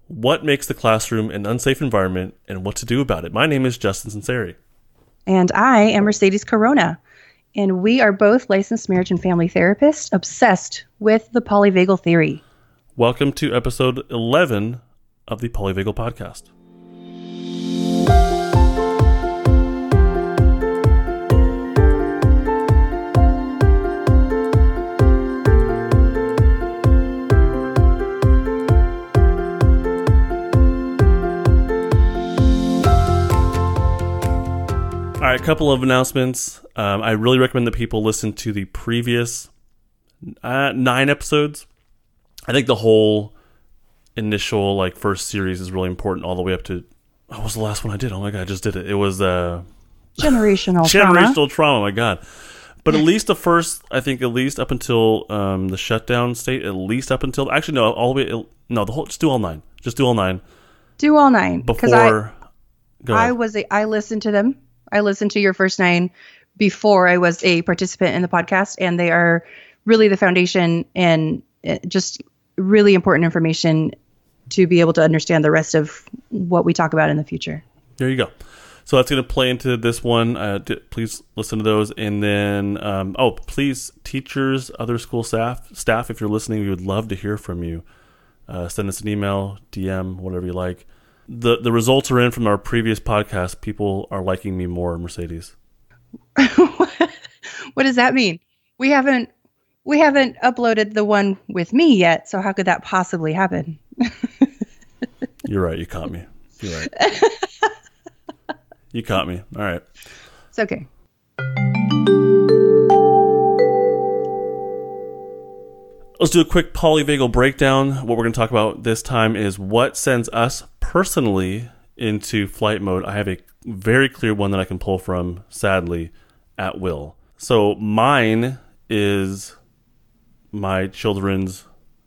what makes the classroom an unsafe environment and what to do about it. My name is Justin Sinceri. And I am Mercedes Corona. And we are both licensed marriage and family therapists obsessed with the polyvagal theory. Welcome to episode 11 of the Polyvagal Podcast. All right, a couple of announcements. I really recommend that people listen to the previous 9 episodes. I think the whole initial first series is really important all the way up to... What was the last one I did? Oh my God, I just did it. It was... Generational trauma, my God. But at least the first, I think at least up until the shutdown state, at least up until... Actually, no, all the way... No, the whole... Just do all 9. Just do all 9. Do all 9. Before... I listened to them. I listened to your first 9 before I was a participant in the podcast, and they are really the foundation and just really important information to be able to understand the rest of what we talk about in the future. There you go. So that's going to play into this one. Please listen to those. And then, please, teachers, other school staff, if you're listening, we would love to hear from you. Send us an email, DM, whatever you like. The results are in from our previous podcast. People are liking me more, Mercedes. What does that mean? We haven't uploaded the one with me yet, so how could that possibly happen? You're right. You caught me. You're right. You caught me. All right. It's okay. Let's do a quick polyvagal breakdown. What we're going to talk about this time is what sends us personally into flight mode. I have a very clear one that I can pull from, sadly, at will. So mine is my children's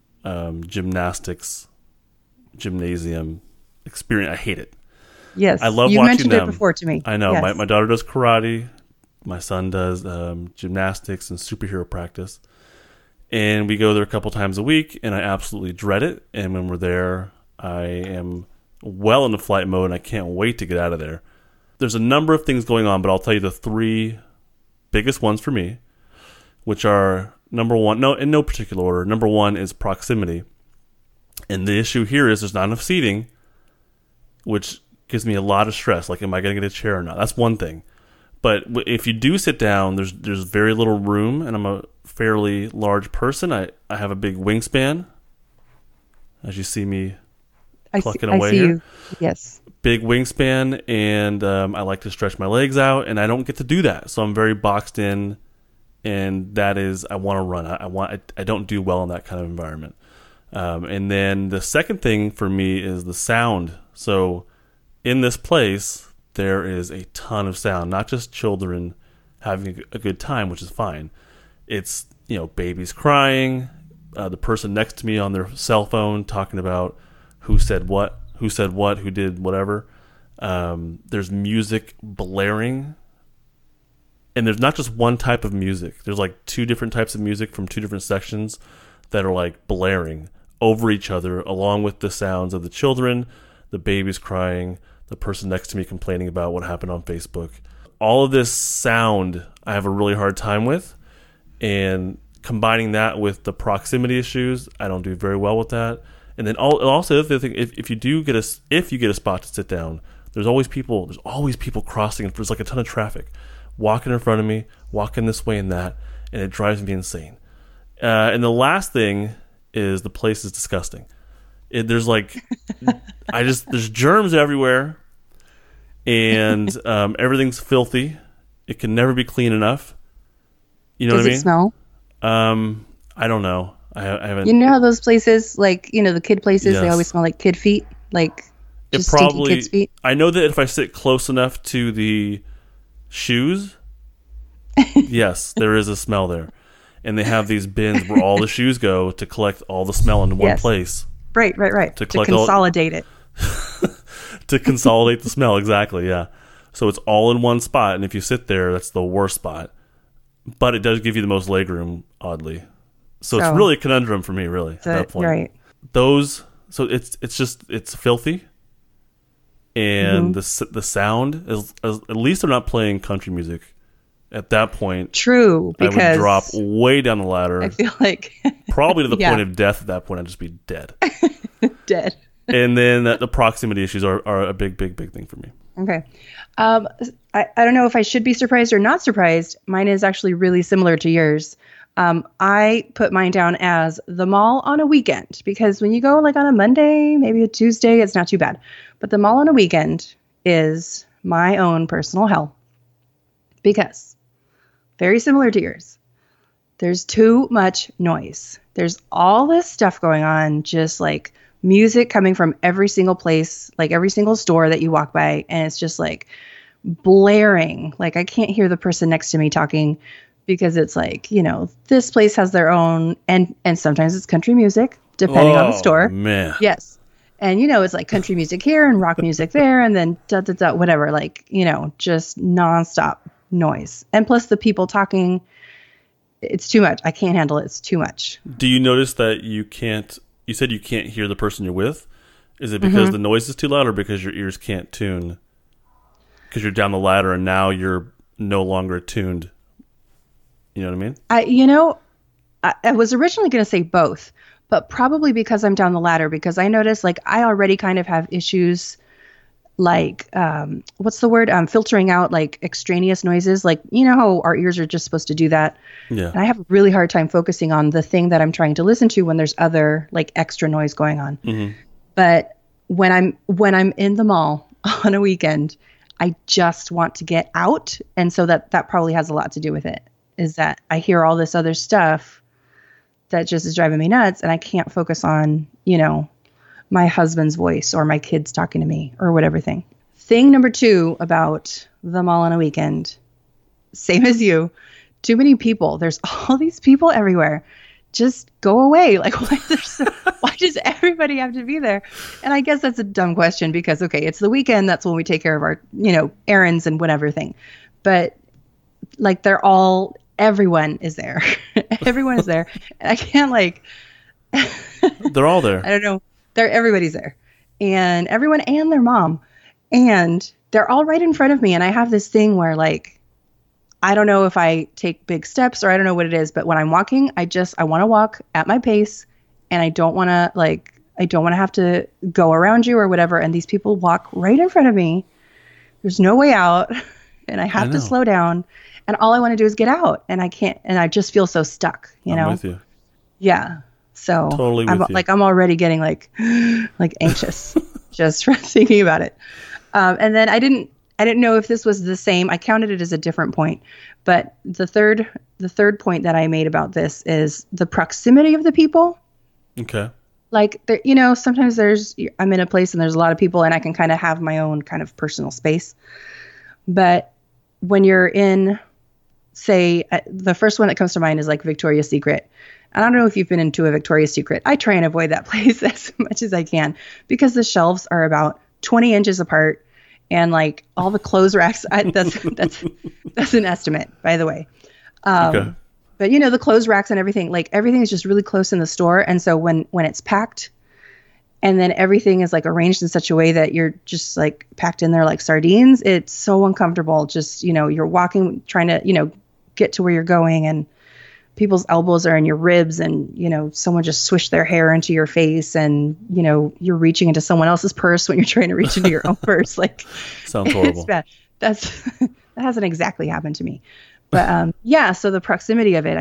gymnasium experience. I hate it. Yes, I love you watching mentioned them. It before to me. I know. Yes. My daughter does karate. My son does gymnastics and superhero practice. And we go there a couple times a week, and I absolutely dread it. And when we're there, I am well into flight mode, and I can't wait to get out of there. There's a number of things going on, but I'll tell you the 3 biggest ones for me, which are number 1, in no particular order. Number 1 is proximity. And the issue here is there's not enough seating, which gives me a lot of stress. Like, am I going to get a chair or not? That's one thing. But if you do sit down, there's very little room, and I'm a fairly large person. I have a big wingspan, as you see me clucking away here. You. Yes. Big wingspan, and I like to stretch my legs out, and I don't get to do that. So I'm very boxed in, and that is, I want to run. I don't do well in that kind of environment. And then the second thing for me is the sound. So in this place, there is a ton of sound, not just children having a good time, which is fine. It's, babies crying, the person next to me on their cell phone talking about who said what, who did whatever. There's music blaring. And there's not just one type of music. There's 2 different types of music from 2 different sections that are blaring over each other, along with the sounds of the children, the babies crying, the person next to me complaining about what happened on Facebook. All of this sound I have a really hard time with, and combining that with the proximity issues, I don't do very well with that. And then also the other thing, if you get a spot to sit down, there's always people crossing. There's a ton of traffic, walking in front of me, walking this way and that, and it drives me insane. And the last thing is the place is disgusting. There's germs everywhere, and everything's filthy. It can never be clean enough. You know what I mean? Does it smell? I don't know. I haven't. You know how those places, the kid places, Yes. They always smell like kid feet, just probably, stinky kids' feet. I know that if I sit close enough to the shoes, yes, there is a smell there. And they have these bins where all the shoes go to collect all the smell into one place. Right. To consolidate it. To consolidate the smell, exactly, yeah. So it's all in one spot, and if you sit there, that's the worst spot. But it does give you the most legroom, oddly. So it's really a conundrum for me, really, at that point. Right. Those So it's filthy, and the sound is at least they're not playing country music. At that point, True, because I would drop way down the ladder. I feel like probably to the point of death. At that point, I'd just be dead. Dead. And then the proximity issues are a big thing for me. Okay. I don't know if I should be surprised or not surprised. Mine is actually really similar to yours. I put mine down as the mall on a weekend, because when you go like on a Monday, maybe a Tuesday, it's not too bad. But the mall on a weekend is my own personal hell, because very similar to yours, there's too much noise. There's all this stuff going on, just like music coming from every single place, like every single store that you walk by. And it's just like blaring. Like I can't hear the person next to me talking, because it's like, this place has their own, and sometimes it's country music, depending on the store. Man. Yes. And, it's like country music here and rock music there, and then whatever, like, just nonstop noise. And plus the people talking, it's too much. I can't handle it. It's too much. Do you notice that you said you can't hear the person you're with? Is it because the noise is too loud, or because your ears can't tune? Because you're down the ladder and now you're no longer tuned. You know what I mean? I was originally going to say both, but probably because I'm down the ladder, because I noticed like I already kind of have issues like, what's the word? Filtering out like extraneous noises. Like, how our ears are just supposed to do that. Yeah. And I have a really hard time focusing on the thing that I'm trying to listen to when there's other like extra noise going on. Mm-hmm. But when I'm in the mall on a weekend, I just want to get out. And so that probably has a lot to do with it, is that I hear all this other stuff that just is driving me nuts, and I can't focus on, my husband's voice or my kids talking to me or whatever thing. Thing number 2 about the mall on a weekend, same as you, too many people. There's all these people everywhere. Just go away. Like, why does everybody have to be there? And I guess that's a dumb question, because, okay, it's the weekend. That's when we take care of our, errands and whatever thing. But like, everyone is there. Everyone is there. And I can't they're all there. I don't know. Everybody's there, and everyone and their mom, and they're all right in front of me. And I have this thing where like, I don't know if I take big steps or I don't know what it is, but when I'm walking, I want to walk at my pace, and I don't want to have to go around you or whatever. And these people walk right in front of me. There's no way out, and I have to slow down, and all I want to do is get out, and I can't, and I just feel so stuck, I'm with you. Yeah. So totally with you. I'm already getting like anxious just for thinking about it. And then I didn't know if this was the same. I counted it as a different point, but the third point that I made about this is the proximity of the people. Okay. Like, sometimes I'm in a place and there's a lot of people, and I can kind of have my own kind of personal space. But when you're in, say, the first one that comes to mind is like Victoria's Secret. I don't know if you've been into a Victoria's Secret. I try and avoid that place as much as I can, because the shelves are about 20 inches apart, and like all the clothes racks. That's an estimate, by the way. Okay. But the clothes racks and everything, like everything is just really close in the store. And so when it's packed, and then everything is like arranged in such a way that you're just like packed in there like sardines, it's so uncomfortable. Just, you're walking, trying to, get to where you're going, and people's elbows are in your ribs, and, someone just swished their hair into your face, and, you're reaching into someone else's purse when you're trying to reach into your own purse. Like, sounds horrible. It's bad. That hasn't exactly happened to me, but, yeah. So the proximity of it,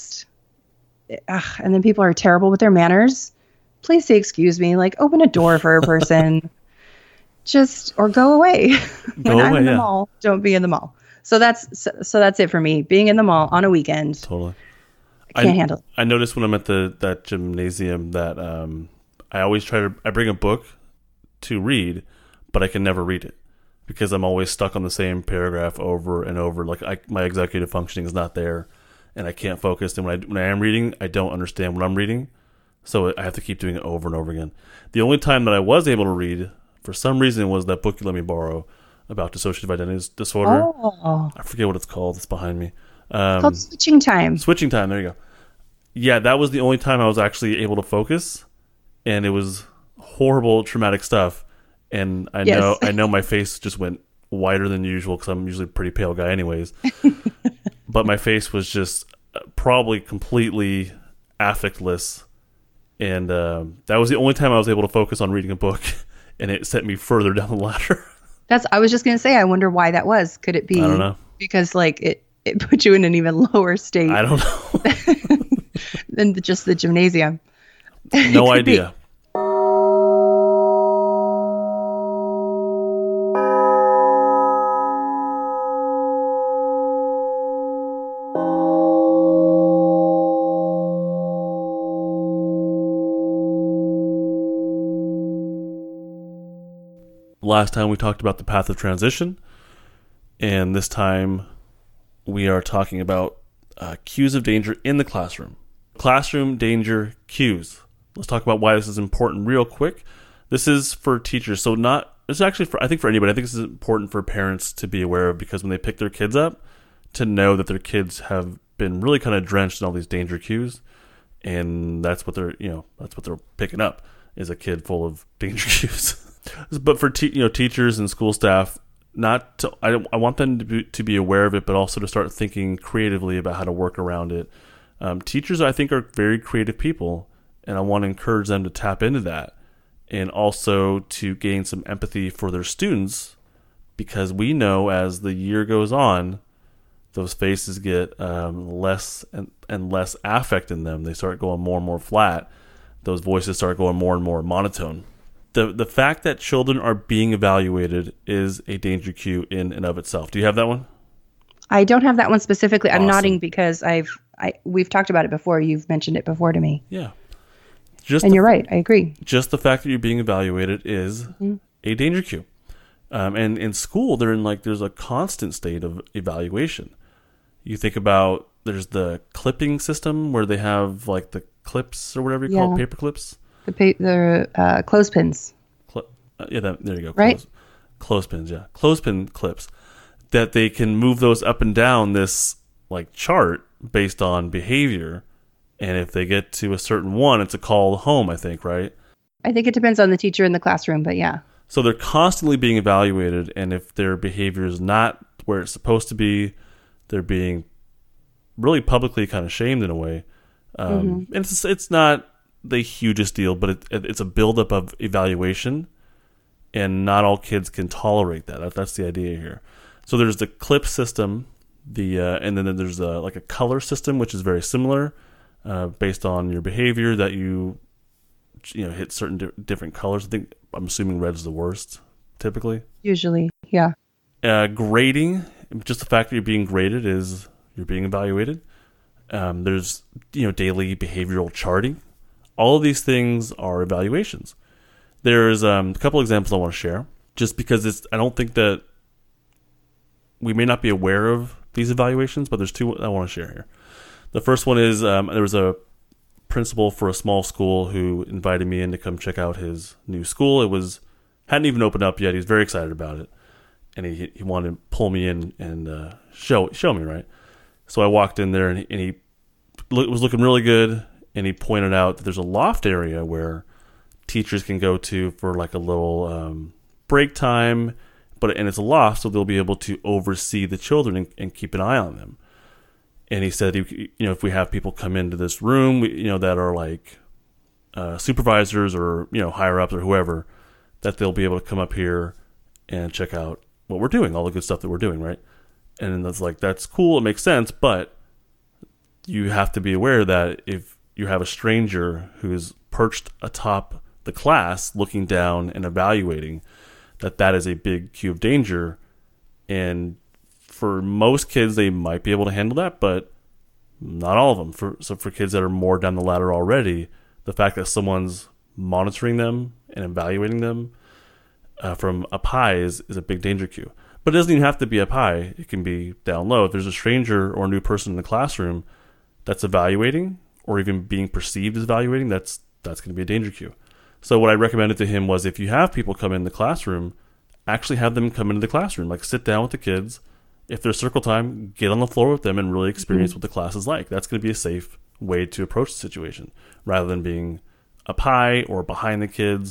and then people are terrible with their manners. Please say, excuse me, like open a door for a person, or go away. When I'm in the mall, don't be in the mall. So that's it for me. Being in the mall on a weekend. Totally. I can't handle it. I noticed when I'm at that gymnasium that I always I bring a book to read, but I can never read it because I'm always stuck on the same paragraph over and over. Like my executive functioning is not there, and I can't focus. And when I am reading, I don't understand what I'm reading, so I have to keep doing it over and over again. The only time that I was able to read, for some reason, was that book you let me borrow about dissociative identity disorder. Oh. I forget what it's called. It's behind me. It's called Switching Time. Switching Time. There you go. Yeah, that was the only time I was actually able to focus, and it was horrible traumatic stuff, and Yes. I know my face just went whiter than usual because I'm usually a pretty pale guy anyways. But my face was just probably completely affectless, and that was the only time I was able to focus on reading a book, and it sent me further down the ladder. I was just going to say, I wonder why that was. Could it be I don't know. because like it put you in an even lower state I don't know. than just the gymnasium? No Could be. idea. Last time we talked about the path of transition, and this time we are talking about cues of danger in the classroom. Classroom danger cues. Let's talk about why this is important real quick. This is for teachers, so it's actually I think for anybody. I think this is important for parents to be aware of, because when they pick their kids up, to know that their kids have been really kind of drenched in all these danger cues, and that's what they're picking up, is a kid full of danger cues. But for teachers and school staff, I want them to be aware of it, but also to start thinking creatively about how to work around it. Teachers, I think, are very creative people, and I want to encourage them to tap into that, and also to gain some empathy for their students, because we know as the year goes on, those faces get less and less affect in them. They start going more and more flat. Those voices start going more and more monotone. The fact that children are being evaluated is a danger cue in and of itself. Do you have that one? I don't have that one specifically. Awesome. I'm nodding because we've talked about it before. You've mentioned it before to me. Yeah. And you're right. I agree. Just the fact that you're being evaluated is a danger cue. And in school, there's a constant state of evaluation. You think about, there's the clipping system where they have like the clips or whatever you call it, paper clips. The clothespins. There you go. Right? Clothespins, yeah. Clothespin clips. That they can move those up and down this like chart based on behavior. And if they get to a certain one, it's a call home, I think, right? I think it depends on the teacher in the classroom, but yeah. So they're constantly being evaluated, and if their behavior is not where it's supposed to be, they're being really publicly kind of shamed in a way. And it's not the hugest deal, but it's a buildup of evaluation, and not all kids can tolerate that. That's the idea here. So there's the clip system, and then there's like a color system, which is very similar, based on your behavior, that you hit certain different colors. I'm assuming red is the worst, typically. Usually, yeah. Grading, just the fact that you're being graded is you're being evaluated. There's daily behavioral charting. All of these things are evaluations. There's a couple examples I want to share, just because I don't think that we may not be aware of these evaluations, but there's two I want to share here. The first one is there was a principal for a small school who invited me in to come check out his new school. It hadn't even opened up yet. He was very excited about it, and he wanted to pull me in and show me, right? So I walked in there, and he was looking really good. And he pointed out that there's a loft area where teachers can go to for like a little break time, and it's a loft, so they'll be able to oversee the children and keep an eye on them. And he said, if we have people come into this room, that are like supervisors or higher ups or whoever, that they'll be able to come up here and check out what we're doing, all the good stuff that we're doing, right? And that's cool, it makes sense, but you have to be aware that if you have a stranger who's perched atop the class looking down and evaluating, that is a big cue of danger. And for most kids, they might be able to handle that, but not all of them. For kids that are more down the ladder already, the fact that someone's monitoring them and evaluating them from up high is a big danger cue. But it doesn't even have to be up high. It can be down low. If there's a stranger or a new person in the classroom that's evaluating, or even being perceived as evaluating, that's going to be a danger cue. So what I recommended to him was, if you have people come in the classroom, actually have them come into the classroom, like sit down with the kids. If there's circle time, get on the floor with them and really experience what the class is like. That's going to be a safe way to approach the situation, rather than being up high or behind the kids.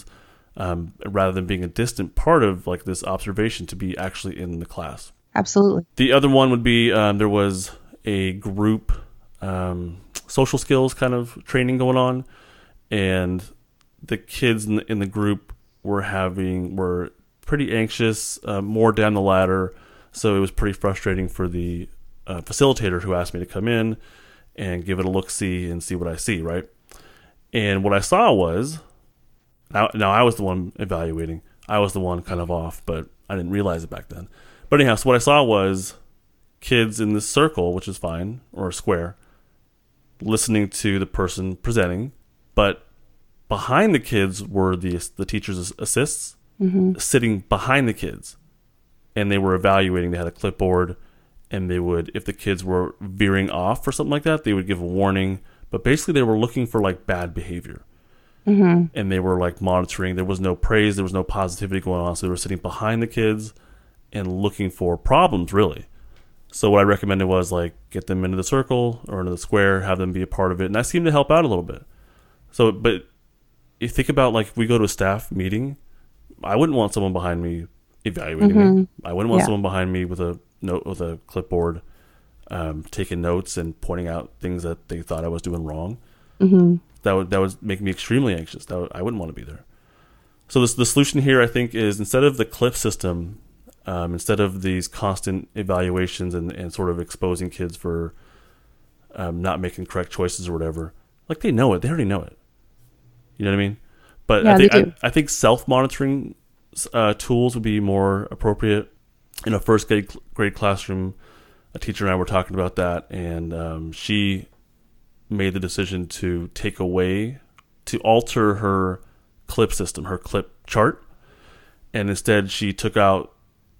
rather than being a distant part of like this observation, to be actually in the class. Absolutely. The other one would be there was a group social skills kind of training going on, and the kids in the group were pretty anxious, more down the ladder. So it was pretty frustrating for the facilitator who asked me to come in and give it a look-see and see what I see, right? And what I saw was, now I was the one evaluating. I was the one kind of off, but I didn't realize it back then. But anyhow, so what I saw was kids in this circle, which is fine, or a square, listening to the person presenting, but behind the kids were the teacher's assists, sitting behind the kids, and they were evaluating. They had a clipboard, and they would, if the kids were veering off or something like that, they would give a warning. But basically, they were looking for like bad behavior, and they were like monitoring. There was no praise, there was no positivity going on, so they were sitting behind the kids and looking for problems, really. So what I recommended was like get them into the circle or into the square, have them be a part of it, and that seemed to help out a little bit. So, but you think about like if we go to a staff meeting, I wouldn't want someone behind me evaluating me. I wouldn't want someone behind me with a note with a clipboard, taking notes and pointing out things that they thought I was doing wrong. That would make me extremely anxious. I wouldn't want to be there. So the solution here, I think, is instead of the clip system, instead of these constant evaluations and sort of exposing kids for not making correct choices or whatever, like they know it. They already know it. You know what I mean? But Yeah, I think self-monitoring tools would be more appropriate. In a first grade classroom, a teacher and I were talking about that, and she made the decision to alter her clip system, her clip chart, and instead she took out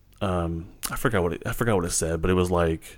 I forgot what it said, but it was like,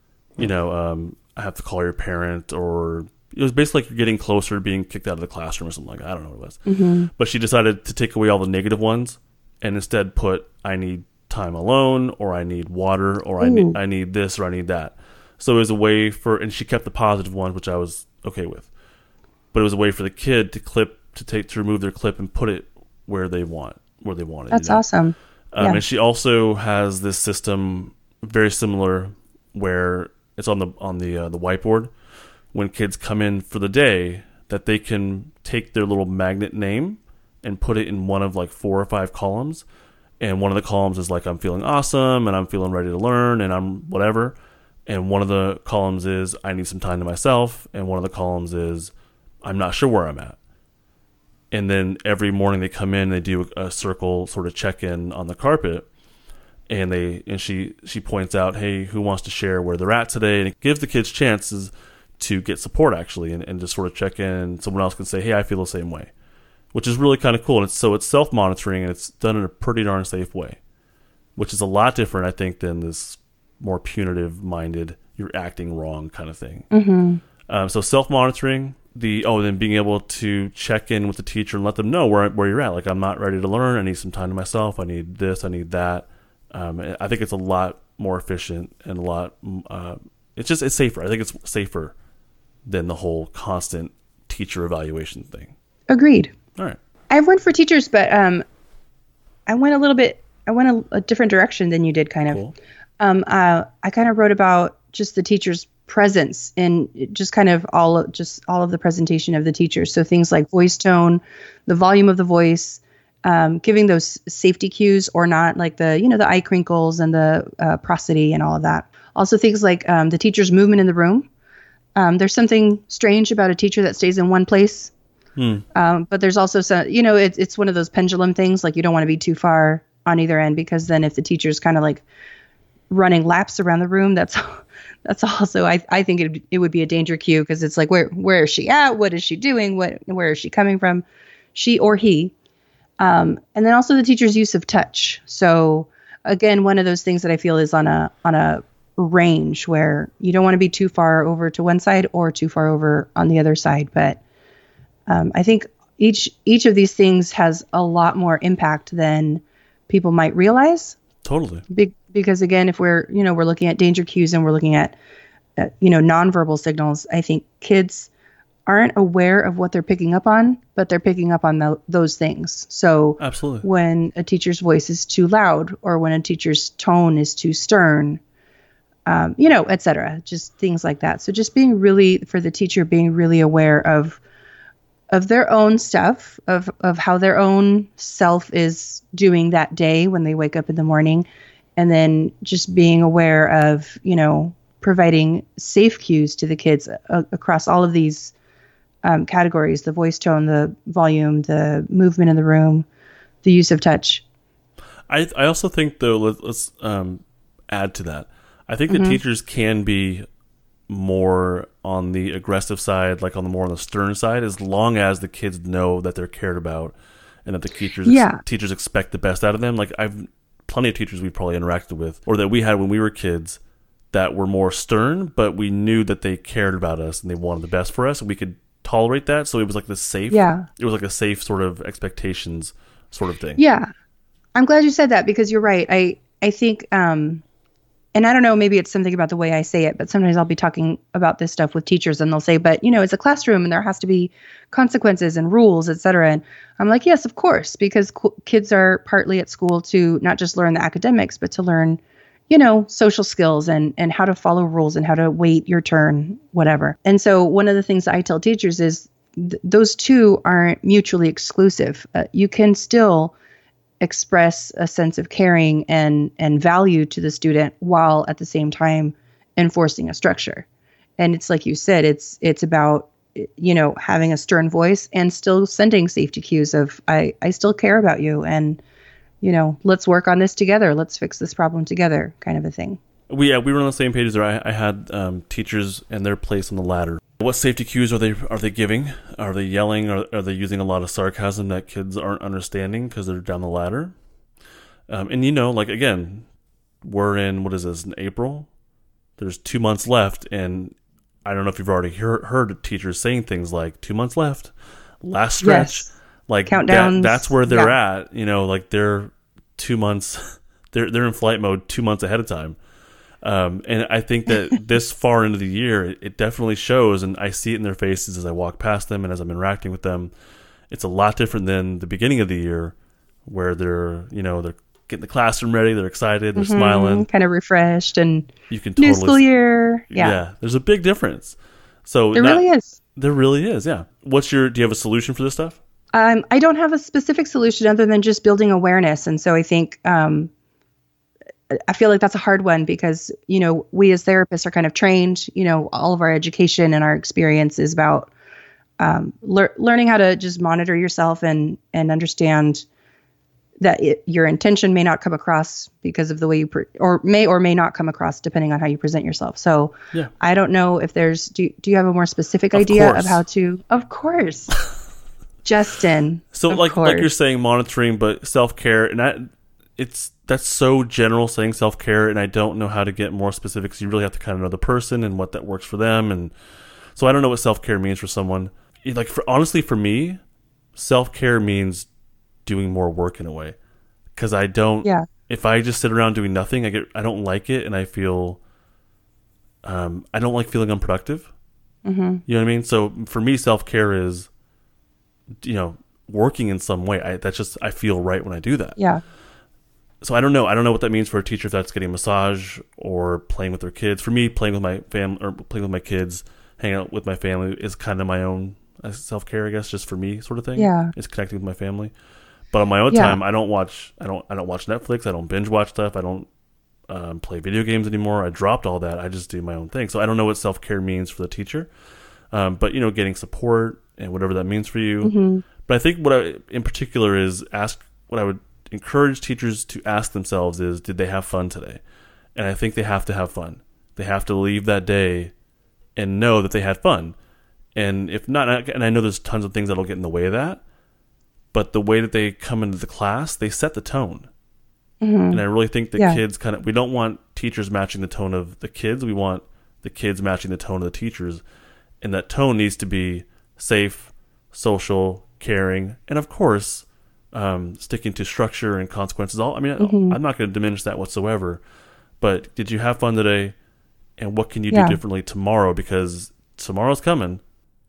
I have to call your parent, or it was basically like you're getting closer to being kicked out of the classroom or something like that. I don't know what it was. But she decided to take away all the negative ones and instead put, I need time alone, or I need water, or I need this, or I need that. So it was a way and she kept the positive ones, which I was okay with. But it was a way for the kid to remove their clip and put it where they wanted. That's awesome. And she also has this system very similar where it's on the whiteboard when kids come in for the day, that they can take their little magnet name and put it in one of like 4 or 5 columns. And one of the columns is like, I'm feeling awesome and I'm feeling ready to learn and I'm whatever. And one of the columns is, I need some time to myself. And one of the columns is, I'm not sure where I'm at. And then every morning they come in and they do a circle sort of check-in on the carpet. And she points out, hey, who wants to share where they're at today? And it gives the kids chances to get support, actually, and just sort of check in. And someone else can say, hey, I feel the same way, which is really kind of cool. And it's self-monitoring, and it's done in a pretty darn safe way, which is a lot different, I think, than this more punitive-minded, you're acting wrong kind of thing. So self-monitoring, then being able to check in with the teacher and let them know where you're at. Like, I'm not ready to learn. I need some time to myself. I need this. I need that. I think it's a lot more efficient and a lot. It's safer. I think it's safer than the whole constant teacher evaluation thing. Agreed. All right. I have one for teachers, but I went a different direction than you did, kind of. Cool. I kind of wrote about just the teacher's presence in just kind of all of the presentation of the teacher. So things like voice tone, the volume of the voice, giving those safety cues or not, like the eye crinkles and the prosody and all of that. Also things like the teacher's movement in the room. There's something strange about a teacher that stays in one place. But there's also some, it's one of those pendulum things. Like you don't want to be too far on either end, because then if the teacher's kind of like running laps around the room, that's also, I think it would be a danger cue, because it's like, where is she at? What is she doing? Where is she coming from? She or he. And then also the teacher's use of touch. So again, one of those things that I feel is on a range where you don't want to be too far over to one side or too far over on the other side. But I think each of these things has a lot more impact than people might realize. Totally. Because again, if we're looking at danger cues and we're looking at nonverbal signals, I think kids aren't aware of what they're picking up on, but they're picking up on those things. So Absolutely. when a teacher's voice is too loud, or when a teacher's tone is too stern, et cetera, just things like that. So just being really, for the teacher, being really aware of their own stuff, of how their own self is doing that day when they wake up in the morning, and then just being aware of, providing safe cues to the kids across all of these categories: the voice tone, the volume, the movement in the room, the use of touch. I also think, though, let's add to that. I think that teachers can be more on the aggressive side, like more on the stern side, as long as the kids know that they're cared about and that the teachers expect the best out of them. Like, I've plenty of teachers we've probably interacted with, or that we had when we were kids, that were more stern, but we knew that they cared about us and they wanted the best for us, and we could tolerate that. So it was like the safe, it was like a safe sort of expectations sort of thing. Yeah. I'm glad you said that, because you're right. I think, and I don't know, maybe it's something about the way I say it, but sometimes I'll be talking about this stuff with teachers and they'll say, but it's a classroom and there has to be consequences and rules, et cetera. And I'm like, yes, of course, because kids are partly at school to not just learn the academics, but to learn, social skills and how to follow rules and how to wait your turn, whatever. And so one of the things I tell teachers is those two aren't mutually exclusive. You can still express a sense of caring and value to the student while at the same time enforcing a structure. And it's like you said, it's about, having a stern voice and still sending safety cues of, I still care about you, and, let's work on this together. Let's fix this problem together, kind of a thing. We were on the same page there. I had teachers and their place on the ladder. What safety cues are they giving? Are they yelling? Are they using a lot of sarcasm that kids aren't understanding because they're down the ladder? And again, we're in, what is this, in April? There's 2 months left, and I don't know if you've already heard teachers saying things like 2 months left, last stretch. Yes. Like countdowns. That's where they're at. Like they're 2 months. They're in flight mode 2 months ahead of time. And I think that this far into the year, it definitely shows, and I see it in their faces as I walk past them and as I'm interacting with them. It's a lot different than the beginning of the year, where they're getting the classroom ready, they're excited, they're smiling, kind of refreshed, and you can new school year. Yeah, there's a big difference. So there really is. There really is. Yeah. Do you have a solution for this stuff? I don't have a specific solution other than just building awareness, and so I think. I feel like that's a hard one because, we as therapists are kind of trained, all of our education and our experience is about learning how to just monitor yourself and understand that your intention may not come across because of the way you or may not come across depending on how you present yourself. So yeah. I don't know if there's, do you have a more specific idea of how to, of course, Justin. So like you're saying monitoring, but self-care, and that's so general, saying self-care, and I don't know how to get more specific, because you really have to kind of know the person and what that works for them. And so I don't know what self-care means for someone. Like, honestly, for me, self-care means doing more work in a way, because I don't, if I just sit around doing nothing, I don't like it, and I feel, I don't like feeling unproductive. Mm-hmm. You know what I mean? So for me, self-care is, working in some way. I feel right when I do that. Yeah. So I don't know. I don't know what that means for a teacher, if that's getting a massage or playing with their kids. For me, playing with my family or playing with my kids, hanging out with my family is kind of my own self-care, I guess, just for me, sort of thing. Yeah. It's connecting with my family. But on my own time, I don't watch Netflix. I don't binge watch stuff. I don't play video games anymore. I dropped all that. I just do my own thing. So I don't know what self-care means for the teacher. But getting support and whatever that means for you. Mm-hmm. But I think what I, in particular, is what I would encourage teachers to ask themselves is, did they have fun today? And I think they have to have fun. They have to leave that day and know that they had fun. And if not, and I know there's tons of things that'll get in the way of that, but the way that they come into the class, they set the tone. Mm-hmm. And I really think the kids we don't want teachers matching the tone of the kids. We want the kids matching the tone of the teachers. And that tone needs to be safe, social, caring, and of course, sticking to structure and consequences. I'm not going to diminish that whatsoever. But did you have fun today? And what can you do differently tomorrow? Because tomorrow's coming,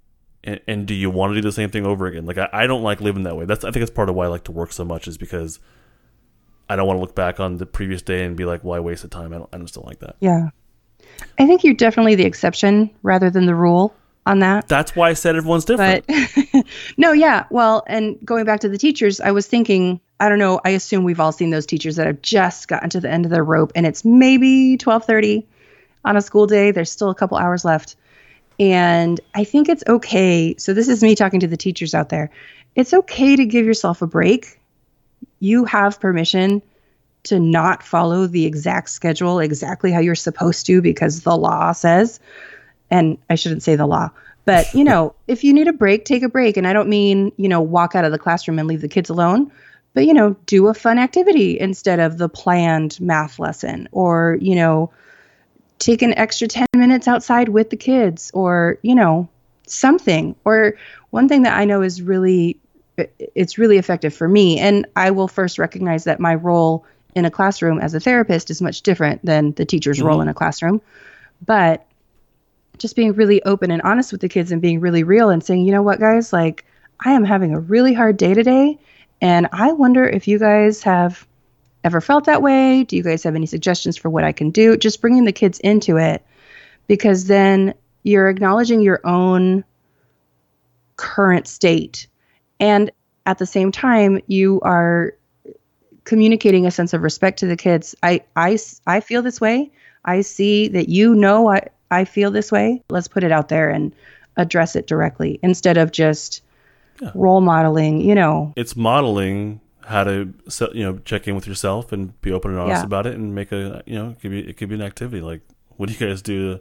And do you want to do the same thing over again? Like, I don't like living that way. I think it's part of why I like to work so much, is because I don't want to look back on the previous day and be like, well, I wasted time. I just don't like that. Yeah. I think you're definitely the exception rather than the rule on that. That's why I said everyone's different. But no, yeah. Well, and going back to the teachers, I was thinking, I don't know, I assume we've all seen those teachers that have just gotten to the end of their rope and it's maybe 12:30 on a school day. There's still a couple hours left. And I think it's okay. So this is me talking to the teachers out there. It's okay to give yourself a break. You have permission to not follow the exact schedule exactly how you're supposed to because the law says, and I shouldn't say the law, but if you need a break, take a break. And I don't mean, walk out of the classroom and leave the kids alone, but, do a fun activity instead of the planned math lesson, or, take an extra 10 minutes outside with the kids, or, something. Or one thing that I know is it's really effective for me. And I will first recognize that my role in a classroom as a therapist is much different than the teacher's role in a classroom. But just being really open and honest with the kids and being really real and saying, you know what, guys, like, I am having a really hard day today. And I wonder if you guys have ever felt that way. Do you guys have any suggestions for what I can do? Just bringing the kids into it, because then you're acknowledging your own current state. And at the same time, you are communicating a sense of respect to the kids. I feel this way. I see that I feel this way. Let's put it out there and address it directly instead of just role modeling, It's modeling how to check in with yourself and be open and honest about it, and make it could be an activity. Like, what do you guys do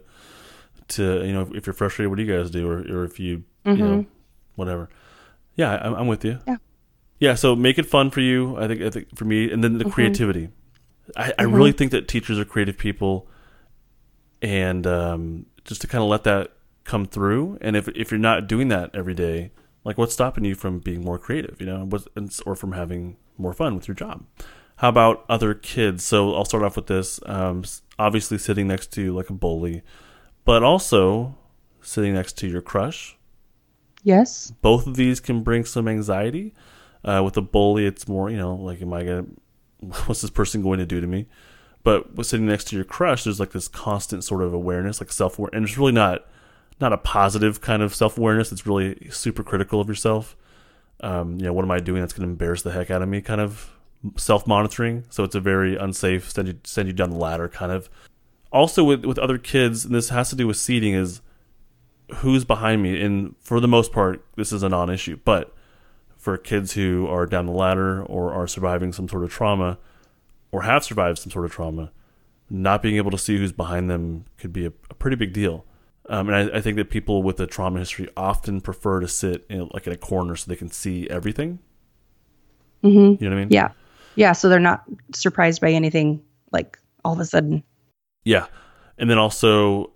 to if you're frustrated, what do you guys do? Or if you, whatever. Yeah, I'm with you. Yeah. So make it fun for you. I think for me, and then the creativity. I really think that teachers are creative people, and just to kind of let that come through. And if you're not doing that every day, like, what's stopping you from being more creative, or from having more fun with your job? How about other kids? So I'll start off with this. Obviously sitting next to like a bully, but also sitting next to your crush. Yes. Both of these can bring some anxiety. With a bully, it's more, like, what's this person going to do to me? But with sitting next to your crush, there's like this constant sort of awareness, like self-aware, and it's really not a positive kind of self-awareness. It's really super critical of yourself. What am I doing that's going to embarrass the heck out of me kind of self-monitoring. So it's a very unsafe, send you down the ladder kind of. Also with other kids, and this has to do with seating, is who's behind me. And for the most part, this is a non-issue. But for kids who are down the ladder or are surviving some sort of trauma or have survived some sort of trauma, not being able to see who's behind them could be a pretty big deal. And I think that people with a trauma history often prefer to sit in a corner so they can see everything. Mm-hmm. You know what I mean? Yeah. Yeah. So they're not surprised by anything like all of a sudden. Yeah. And then also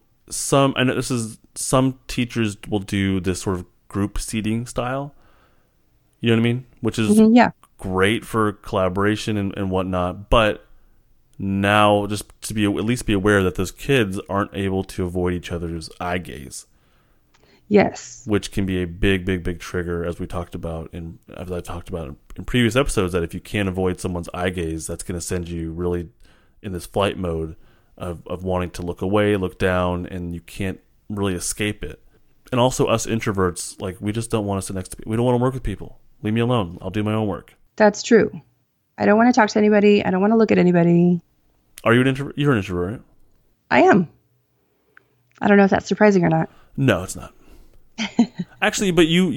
some teachers will do this sort of group seating style. You know what I mean? Which is great for collaboration and whatnot. But now just to at least be aware that those kids aren't able to avoid each other's eye gaze. Yes. Which can be a big, big, big trigger, as I've talked about in previous episodes, that if you can't avoid someone's eye gaze, that's going to send you really in this flight mode of wanting to look away, look down, and you can't really escape it. And also us introverts, like, we just don't want to sit next to people. We don't want to work with people. Leave me alone. I'll do my own work. That's true. I don't want to talk to anybody. I don't want to look at anybody. Are you an introvert? You're an introvert, right? I am. I don't know if that's surprising or not. No, it's not. Actually, but you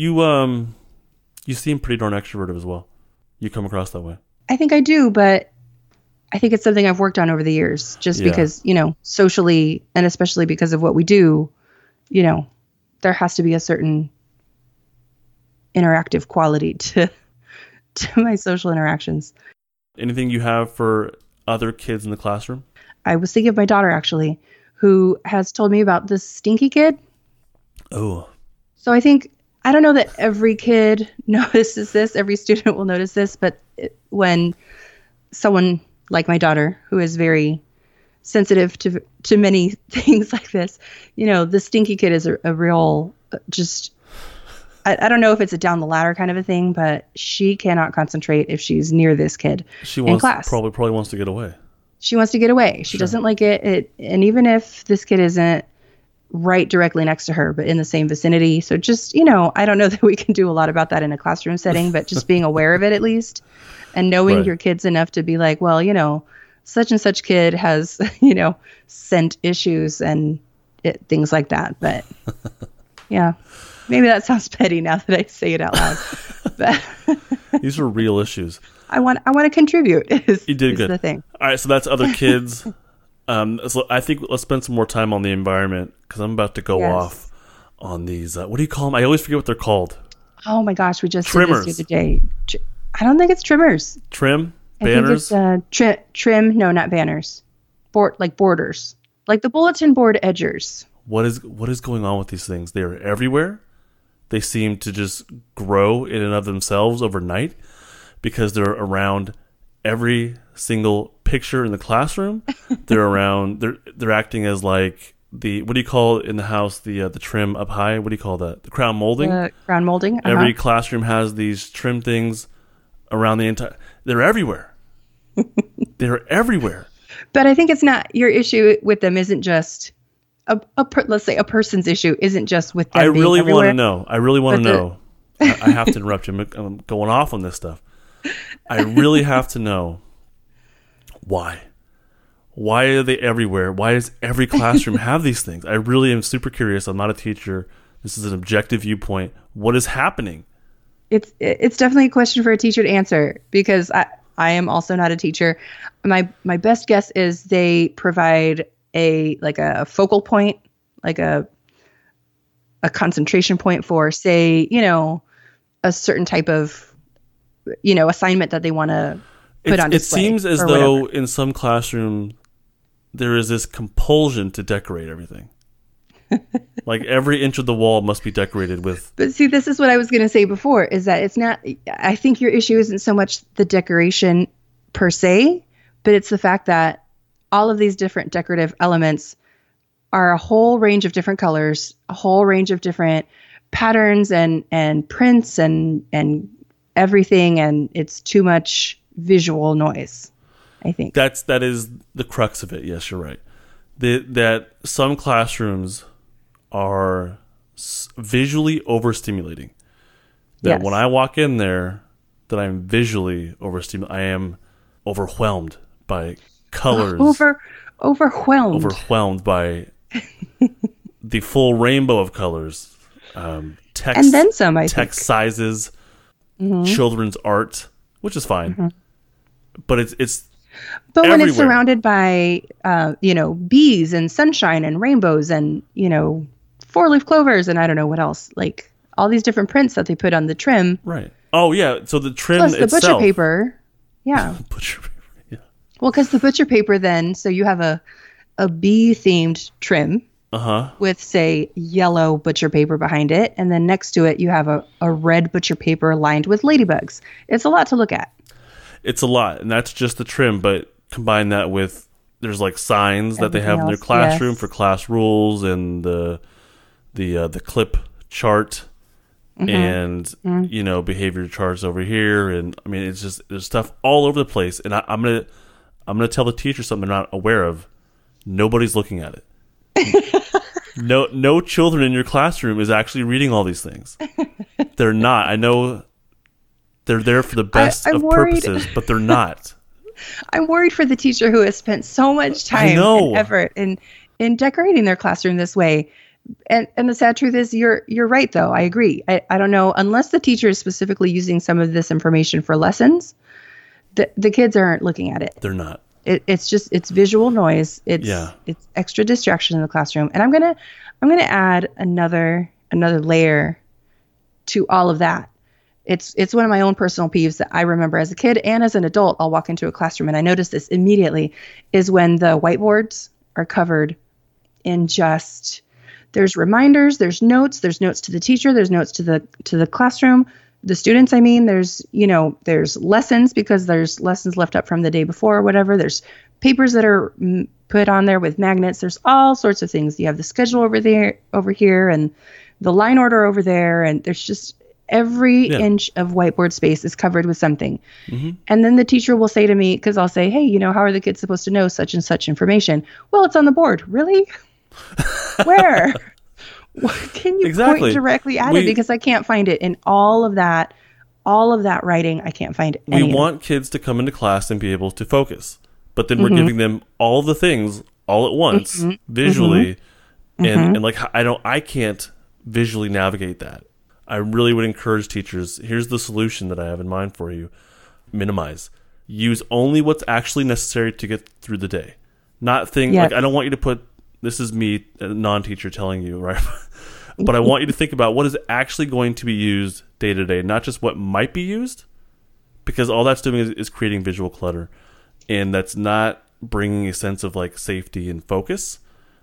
seem pretty darn extroverted as well. You come across that way. I think I do, but I think it's something I've worked on over the years, just because, socially, and especially because of what we do, there has to be a certain interactive quality to my social interactions. Anything you have for other kids in the classroom? I was thinking of my daughter, actually, who has told me about this stinky kid. Oh. So I don't know that every kid notices this, every student will notice this, but when someone like my daughter, who is very sensitive to many things like this, the stinky kid is a real, just I don't know if it's a down the ladder kind of a thing, but she cannot concentrate if she's near this kid in class. Probably wants to get away. She wants to get away. She doesn't like it. And even if this kid isn't right directly next to her, but in the same vicinity. So just, I don't know that we can do a lot about that in a classroom setting, but just being aware of it at least, and knowing your kids enough to be like, well, such and such kid has, scent issues and things like that. But yeah, maybe that sounds petty now that I say it out loud. But these are real issues. I want to contribute. You did good. The thing. All right, so that's other kids. So I think let's spend some more time on the environment, because I'm about to go off on these. What do you call them? I always forget what they're called. Oh my gosh, we just trimmers. did this the other day. I don't think it's trimmers. Trim? Banners? I think it's trim. No, not banners. Borders, like the bulletin board edgers. What is going on with these things? They're everywhere. They seem to just grow in and of themselves overnight, because they're around every single picture in the classroom. They're acting as like what do you call it in the house, the trim up high? What do you call that? The crown molding? Crown molding. Uh-huh. Every classroom has these trim things around the entire. They're everywhere. They're everywhere. But I think it's not your issue with them. Isn't just let's say a person's issue isn't just with them. I really want to know. I have to interrupt you. I'm going off on this stuff. I really have to know why. Why are they everywhere? Why does every classroom have these things? I really am super curious. I'm not a teacher. This is an objective viewpoint. What is happening? It's definitely a question for a teacher to answer, because I am also not a teacher. My best guess is they provide a focal point, like a concentration point for, say, a certain type of assignment that they want to put on display. It seems as though in some classrooms there is this compulsion to decorate everything. Like every inch of the wall must be decorated with. But see, this is what I was going to say before, is that it's not, I think your issue isn't so much the decoration per se, but it's the fact that all of these different decorative elements are a whole range of different colors, a whole range of different patterns and prints and everything, and it's too much visual noise, I think. That is the crux of it. Yes, you're right. That some classrooms are visually overstimulating. That when I walk in there, that I'm visually overstimulated. I am overwhelmed by colors. Overwhelmed by the full rainbow of colors. Text, and then some, I text think. Sizes, children's art, which is fine. But it's But everywhere. When it's surrounded by, bees and sunshine and rainbows and, four-leaf clovers and I don't know what else, like all these different prints that they put on the trim. Right. Oh, yeah. So the trim plus the itself. butcher paper. Yeah. Butcher paper, yeah. Well, because the butcher paper then, so you have a bee-themed trim with, say, yellow butcher paper behind it. And then next to it, you have a red butcher paper lined with ladybugs. It's a lot to look at. It's a lot. And that's just the trim. But combine that with, there's like signs that they have in their classroom for class rules and the clip chart and, behavior charts over here. And I mean, it's just, there's stuff all over the place. And I'm going to tell the teacher something they're not aware of. Nobody's looking at it. No children in your classroom is actually reading all these things. They're not. I know they're there for the best of purposes, but they're not. I'm worried for the teacher who has spent so much time and effort in decorating their classroom this way. And the sad truth is you're right, though. I agree. I don't know, unless the teacher is specifically using some of this information for lessons, the kids aren't looking at it. They're not. It's visual noise. It's extra distraction in the classroom. And I'm gonna add another layer to all of that. It's one of my own personal peeves that I remember as a kid and as an adult. I'll walk into a classroom and I notice this immediately, is when the whiteboards are covered in just, there's reminders, there's notes to the teacher, there's notes to the classroom, the students. I mean, there's lessons because there's lessons left up from the day before or whatever. There's papers that are put on there with magnets. There's all sorts of things. You have the schedule over here and the line order over there, and there's just every inch of whiteboard space is covered with something. And then the teacher will say to me, because I'll say, hey, how are the kids supposed to know such and such information? Well, it's on the board. Really? Where? Can you point directly at it? Because I can't find it in all of that writing. I can't find any. We want kids to come into class and be able to focus, but then we're giving them all the things all at once visually, and like I can't visually navigate that. I really would encourage teachers. Here's the solution that I have in mind for you: minimize. Use only what's actually necessary to get through the day. Not think like I don't want you to put. This is me, a non-teacher, telling you, right? But I want you to think about what is actually going to be used day to day, not just what might be used, because all that's doing is creating visual clutter, and that's not bringing a sense of like safety and focus.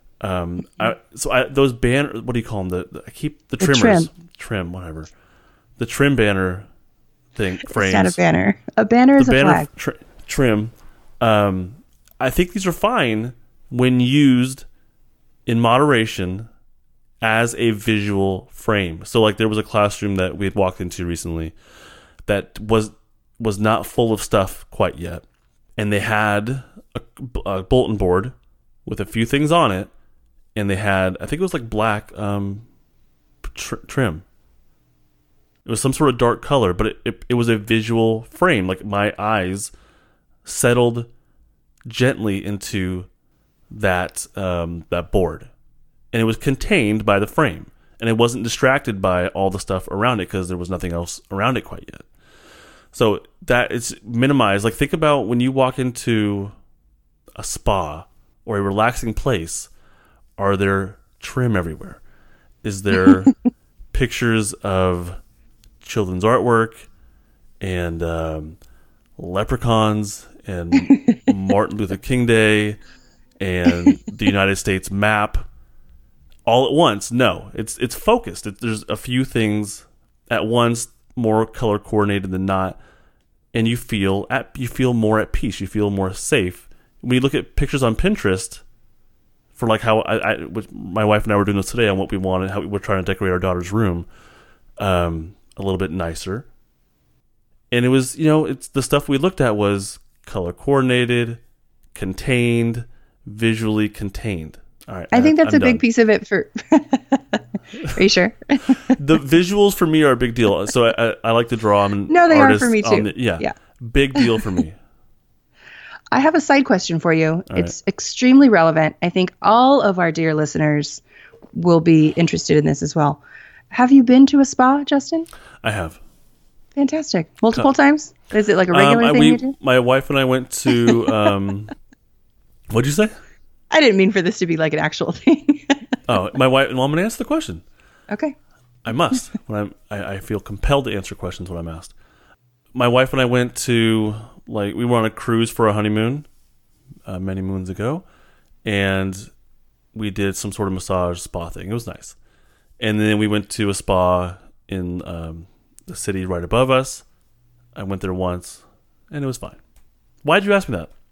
Those banner, what do you call them? The trimmers, whatever. The trim banner thing frames. It's not a banner. A banner is a flag. Trim. I think these are fine when used in moderation as a visual frame. So like there was a classroom that we had walked into recently that was not full of stuff quite yet. And they had a bulletin board with a few things on it. And they had, I think it was like black trim. It was some sort of dark color, but it was a visual frame. Like my eyes settled gently into that board, and it was contained by the frame, and it wasn't distracted by all the stuff around it because there was nothing else around it quite yet. So that it's minimized. Like think about when you walk into a spa or a relaxing place. Are there trim everywhere? Is there pictures of children's artwork and leprechauns and Martin Luther King Day and the United States map all at once? No, it's focused. There's a few things at once, more color coordinated than not, and you feel more at peace. You feel more safe. When you look at pictures on Pinterest, for like how my wife and I were doing this today on what we wanted, how we're trying to decorate our daughter's room a little bit nicer, and it was it's the stuff we looked at was color coordinated, contained. Visually contained. All right. I think that's a big piece of it for. Are you sure? The visuals for me are a big deal. So I like to draw. No, they are for me too. Yeah. Big deal for me. I have a side question for you. All it's extremely relevant. I think all of our dear listeners will be interested in this as well. Have you been to a spa, Justin? I have. Fantastic. Multiple times? Is it like a regular thing you do? My wife and I went to. What'd you say? I didn't mean for this to be like an actual thing. Oh, my wife. Well, I'm going to answer the question. Okay. I must. I feel compelled to answer questions when I'm asked. My wife and I went to we were on a cruise for a honeymoon many moons ago, and we did some sort of massage spa thing. It was nice, and then we went to a spa in the city right above us. I went there once, and it was fine. Why'd you ask me that?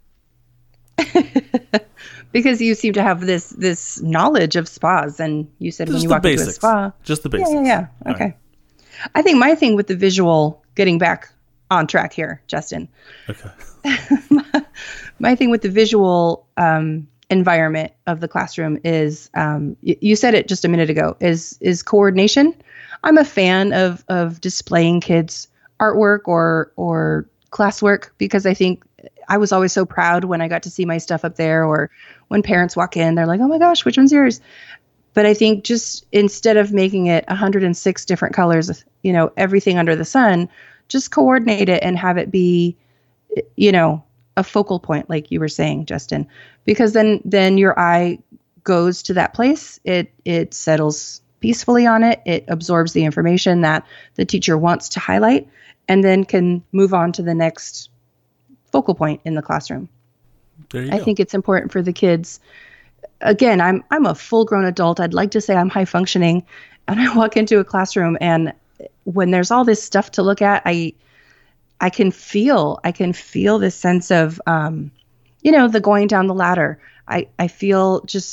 Because you seem to have this knowledge of spas, and you said when you walk into a spa, just the basics. Yeah. Okay. Right. I think my thing with the visual, getting back on track here, Justin. Okay. My thing with the visual environment of the classroom is, you said it just a minute ago, is coordination. I'm a fan of displaying kids' artwork or classwork, because I think I was always so proud when I got to see my stuff up there, or when parents walk in, they're like, oh my gosh, which one's yours? But I think just instead of making it 106 different colors, everything under the sun, just coordinate it and have it be, a focal point, like you were saying, Justin, because then your eye goes to that place. It settles peacefully on it. It absorbs the information that the teacher wants to highlight, and then can move on to the next focal point in the classroom. There you go. I think it's important for the kids. Again, I'm a full-grown adult. I'd like to say I'm high functioning, and I walk into a classroom, and when there's all this stuff to look at, I can feel this sense of the going down the ladder. I feel just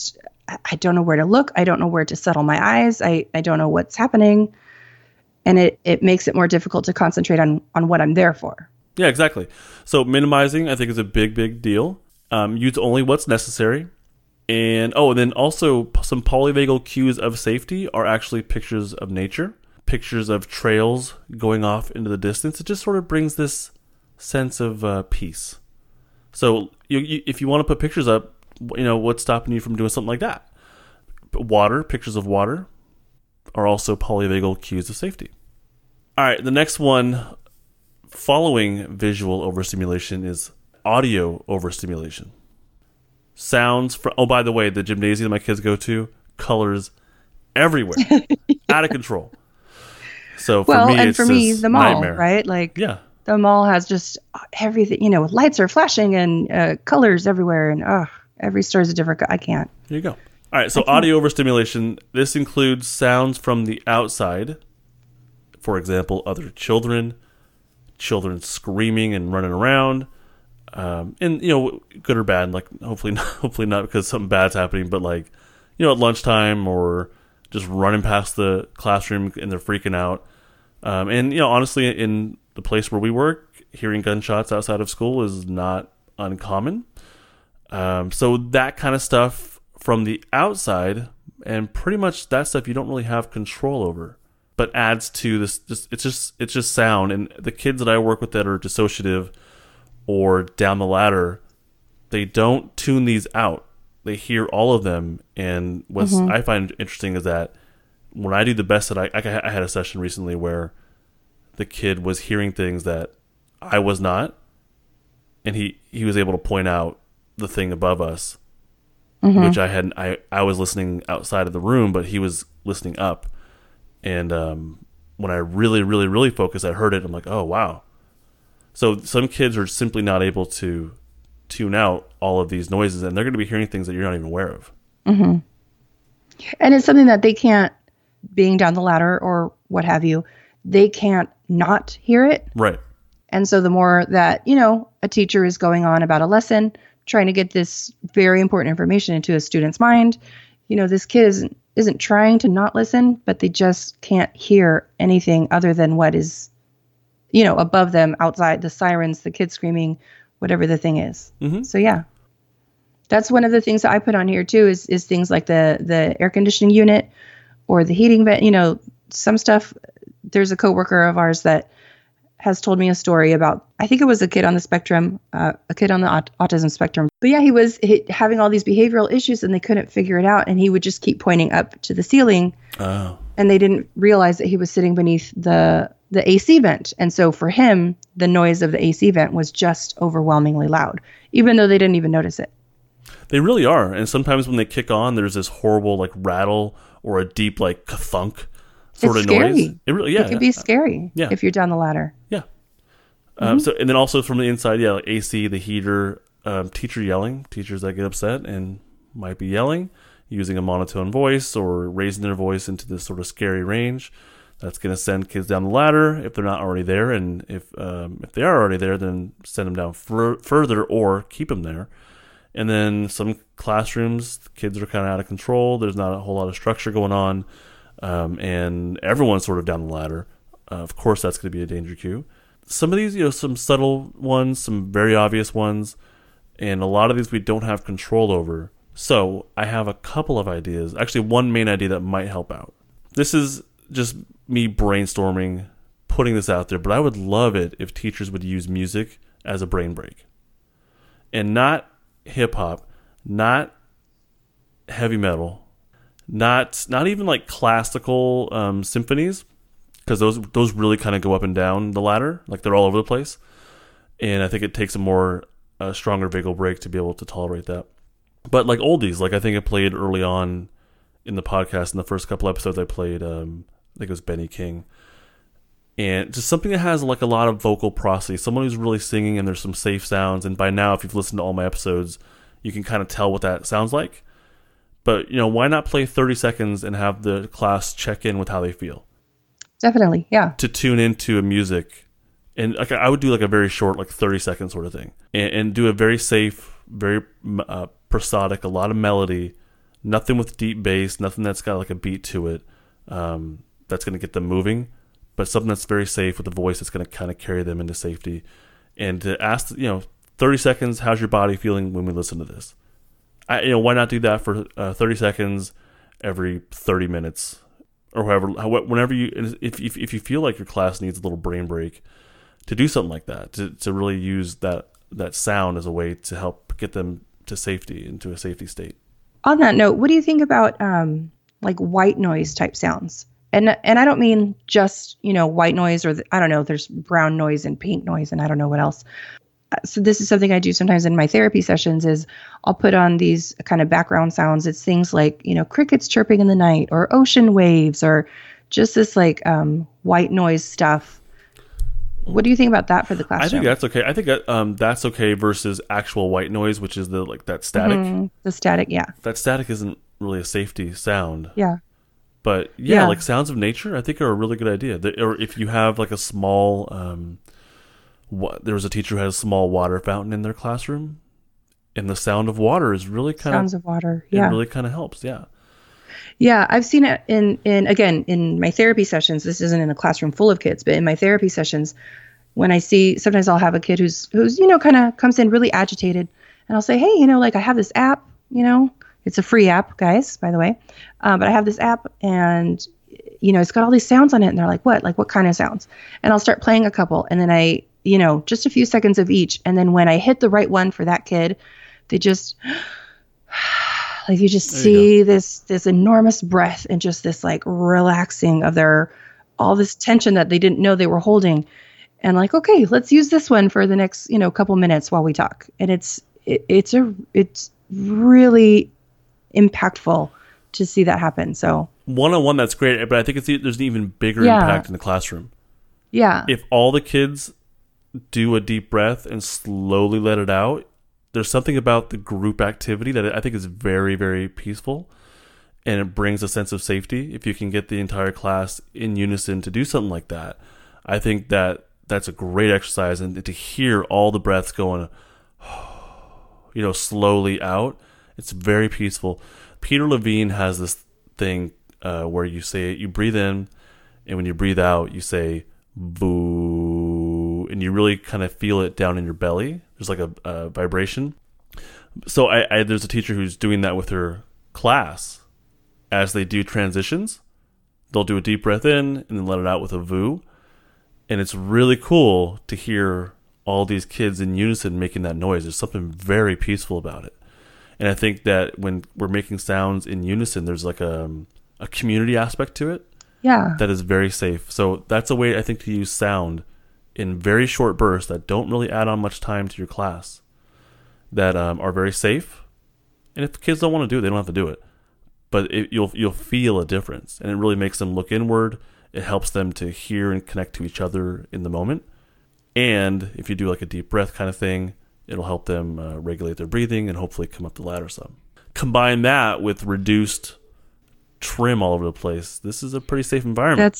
I don't know where to look. I don't know where to settle my eyes. I don't know what's happening. And it makes it more difficult to concentrate on what I'm there for. Yeah, exactly. So minimizing, I think, is a big deal. Use only what's necessary. And then also some polyvagal cues of safety are actually pictures of nature, pictures of trails going off into the distance. It just sort of brings this sense of peace. So if you want to put pictures up, what's stopping you from doing something like that? Pictures of water are also polyvagal cues of safety. All right, the next one following visual overstimulation is audio overstimulation. Sounds from, by the way, the gymnasium my kids go to, colors everywhere, out of control. So for me, the mall, nightmare. Right? Like, yeah. The mall has just everything, lights are flashing and colors everywhere. And every store is a different, I can't. There you go. All right, so audio overstimulation, this includes sounds from the outside. For example, other children screaming and running around. And good or bad, like hopefully not because something bad's happening, but like, at lunchtime or just running past the classroom and they're freaking out. And honestly, in the place where we work, hearing gunshots outside of school is not uncommon. So that kind of stuff from the outside, and pretty much that stuff you don't really have control over, but adds to this. It's just sound. And the kids that I work with that are dissociative or down the ladder, they don't tune these out. They hear all of them. And what I find interesting is that when I do the best that I had a session recently where the kid was hearing things that I was not, and he was able to point out the thing above us, which I hadn't. I was listening outside of the room, but he was listening up. And when I really focused, I heard it. I'm like, oh wow. So some kids are simply not able to tune out all of these noises, and they're going to be hearing things that you're not even aware of. Mm-hmm. And it's something that they can't, being down the ladder or what have you, they can't not hear it. Right. And so the more that, a teacher is going on about a lesson, trying to get this very important information into a student's mind, this kid isn't trying to not listen, but they just can't hear anything other than what is, above them, outside, the sirens, the kids screaming, whatever the thing is. Mm-hmm. So yeah, that's one of the things that I put on here too, is things like the air conditioning unit or the heating vent, some stuff. There's a coworker of ours that has told me a story about, I think it was a kid on the spectrum, a kid on the autism spectrum. But yeah, he was having all these behavioral issues and they couldn't figure it out. And he would just keep pointing up to the ceiling. Oh. And they didn't realize that he was sitting beneath the AC vent. And so for him, the noise of the AC vent was just overwhelmingly loud, even though they didn't even notice it. They really are. And sometimes when they kick on, there's this horrible like rattle or a deep like ka-thunk sort of scary. Noise. It really, yeah. It can be scary if you're down the ladder. Yeah. So, and then also from the inside, like AC, the heater, teachers that get upset and might be yelling, using a monotone voice or raising their voice into this sort of scary range. That's going to send kids down the ladder if they're not already there. And if they are already there, then send them down further or keep them there. And then some classrooms, the kids are kind of out of control. There's not a whole lot of structure going on. And everyone's sort of down the ladder. Of course, that's going to be a danger cue. Some of these, some subtle ones, some very obvious ones, and a lot of these we don't have control over. So I have a couple of ideas. Actually, one main idea that might help out. This is just me brainstorming, putting this out there, but I would love it if teachers would use music as a brain break. And not hip-hop, not heavy metal, not even like classical symphonies, because those really kind of go up and down the ladder, like they're all over the place. And I think it takes a stronger vagal break to be able to tolerate that. But like oldies, like I think I played early on in the podcast, in the first couple episodes I played, I think it was Benny King. And just something that has like a lot of vocal prosody, someone who's really singing and there's some safe sounds. And by now, if you've listened to all my episodes, you can kind of tell what that sounds like. But, why not play 30 seconds and have the class check in with how they feel? Definitely, yeah. To tune into a music. And like I would do like a very short, like 30-second sort of thing. And do a very safe, very prosodic, a lot of melody, Nothing with deep bass, nothing that's got like a beat to it. That's going to get them moving, but something that's very safe with a voice that's going to kind of carry them into safety. And to ask, 30 seconds, how's your body feeling when we listen to this? Why not do that for 30 seconds every 30 minutes or whenever if you feel like your class needs a little brain break, to do something like that, to really use that sound as a way to help get them to safety, into a safety state. On that note, what do you think about like white noise type sounds? And I don't mean just, white noise or I don't know, there's brown noise and pink noise and I don't know what else. So this is something I do sometimes in my therapy sessions is I'll put on these kind of background sounds. It's things like, crickets chirping in the night or ocean waves or just this like white noise stuff. What do you think about that for the classroom? I think that's okay. I think that's okay versus actual white noise, which is that static. Mm-hmm. The static, yeah. That static isn't really a safety sound. Yeah. But like sounds of nature, I think are a really good idea. Or if you have like a small, there was a teacher who had a small water fountain in their classroom, and the sound of water is really sounds of water. Yeah, it really kind of helps. Yeah. Yeah, I've seen it in my therapy sessions. This isn't in a classroom full of kids, but in my therapy sessions, when I see, sometimes I'll have a kid who's kind of comes in really agitated, and I'll say, hey, like I have this app, it's a free app, guys, by the way, but I have this app, and it's got all these sounds on it, and they're like, what? Like what kind of sounds? And I'll start playing a couple, and then I, just a few seconds of each, and then when I hit the right one for that kid, they just. Like you just see this enormous breath and just this like relaxing of all this tension that they didn't know they were holding. And like, okay, let's use this one for the next, couple minutes while we talk. And it's really impactful to see that happen. So one-on-one, that's great, but I think there's an even bigger impact in the classroom. Yeah. If all the kids do a deep breath and slowly let it out, there's something about the group activity that I think is very, very peaceful, and it brings a sense of safety. If you can get the entire class in unison to do something like that, I think that's a great exercise. And to hear all the breaths going, slowly out, it's very peaceful. Peter Levine has this thing where you breathe in, and when you breathe out, you say, boo, and you really kind of feel it down in your belly. There's like a vibration. So there's a teacher who's doing that with her class. As they do transitions, they'll do a deep breath in and then let it out with a voo. And it's really cool to hear all these kids in unison making that noise. There's something very peaceful about it. And I think that when we're making sounds in unison, there's like a community aspect to it. Yeah. That is very safe. So that's a way I think to use sound in very short bursts that don't really add on much time to your class, that are very safe. And if the kids don't want to do it, they don't have to do it. But you'll feel a difference, and it really makes them look inward. It helps them to hear and connect to each other in the moment. And if you do like a deep breath kind of thing, it'll help them regulate their breathing and hopefully come up the ladder some. Combine that with reduced trim all over the place. This is a pretty safe environment.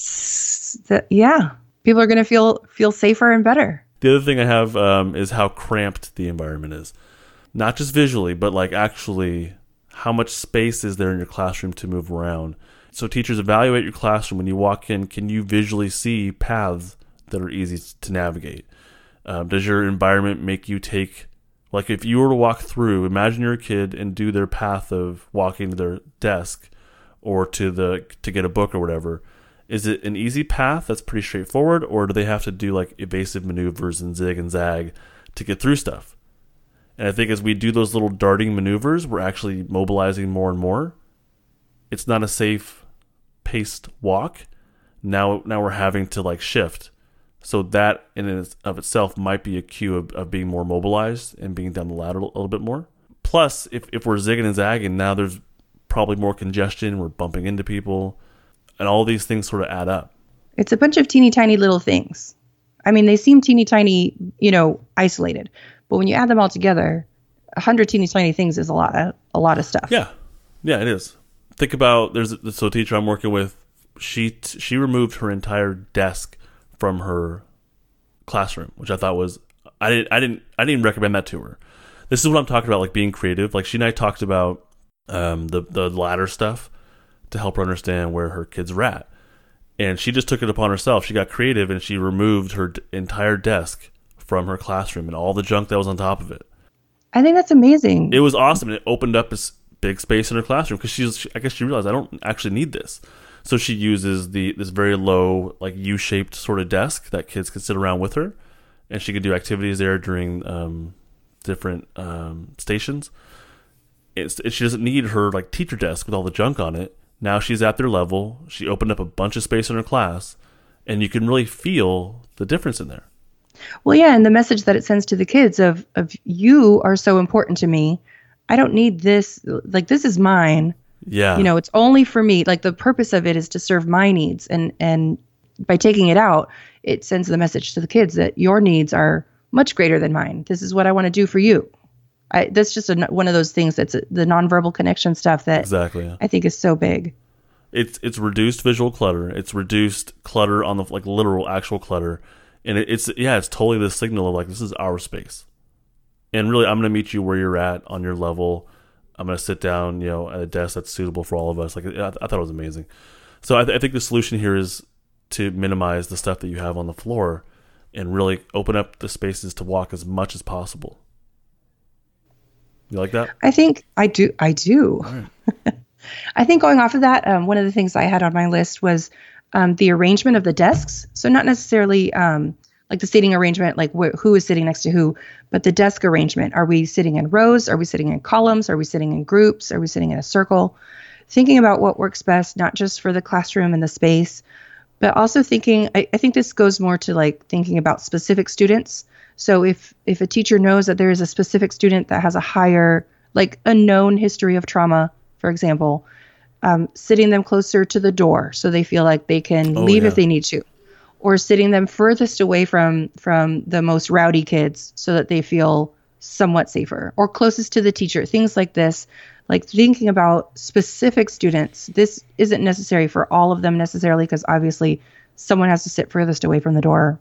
Yeah. People are going to feel safer and better. The other thing I have is how cramped the environment is. Not just visually, but like actually how much space is there in your classroom to move around. So teachers, evaluate your classroom. When you walk in, can you visually see paths that are easy to navigate? Does your environment make you take, like if you were to walk through, imagine you're a kid and do their path of walking to their desk or to get a book or whatever. Is it an easy path that's pretty straightforward, or do they have to do like evasive maneuvers and zig and zag to get through stuff? And I think as we do those little darting maneuvers, we're actually mobilizing more and more. It's not a safe paced walk. Now we're having to like shift. So that in and of itself might be a cue of being more mobilized and being down the ladder a little bit more. Plus, if we're zigging and zagging, now there's probably more congestion. We're bumping into people. And all these things sort of add up. It's a bunch of teeny tiny little things. I mean, they seem teeny tiny, isolated. But when you add them all together, 100 teeny tiny things is a lot of stuff. Yeah, it is. Think about there's a teacher I'm working with. She removed her entire desk from her classroom, which I thought was I didn't recommend that to her. This is what I'm talking about, like being creative. Like she and I talked about the ladder stuff to help her understand where her kids are at. And she just took it upon herself. She got creative and she removed her entire desk from her classroom and all the junk that was on top of it. I think that's amazing. It was awesome. It opened up this big space in her classroom because I guess she realized I don't actually need this. So she uses this very low, like U-shaped sort of desk that kids can sit around with her, and she could do activities there during different stations. She doesn't need her like teacher desk with all the junk on it. Now she's at their level. She opened up a bunch of space in her class, and you can really feel the difference in there. Well, yeah, and the message that it sends to the kids of you are so important to me. I don't need this. Like, this is mine. Yeah. You know, it's only for me. Like, the purpose of it is to serve my needs. And by taking it out, it sends the message to the kids that your needs are much greater than mine. This is what I want to do for you. That's just one of those things that's the nonverbal connection stuff that exactly, yeah. I think is so big. It's reduced visual clutter. It's reduced clutter on the like literal actual clutter. And it's totally the signal of like, this is our space. And really, I'm going to meet you where you're at on your level. I'm going to sit down, at a desk that's suitable for all of us. Like, I thought it was amazing. So I think the solution here is to minimize the stuff that you have on the floor and really open up the spaces to walk as much as possible. You like that? I think I do. All right. I think going off of that, one of the things I had on my list was the arrangement of the desks. So not necessarily like the seating arrangement, like who is sitting next to who, but the desk arrangement. Are we sitting in rows? Are we sitting in columns? Are we sitting in groups? Are we sitting in a circle? Thinking about what works best, not just for the classroom and the space, but also thinking, I think this goes more to like thinking about specific students. So if a teacher knows that there is a specific student that has a higher, like a known history of trauma, for example, sitting them closer to the door so they feel like they can leave if they need to, or sitting them furthest away from the most rowdy kids so that they feel somewhat safer, or closest to the teacher, things like this. Like thinking about specific students. This isn't necessary for all of them necessarily, because obviously someone has to sit furthest away from the door,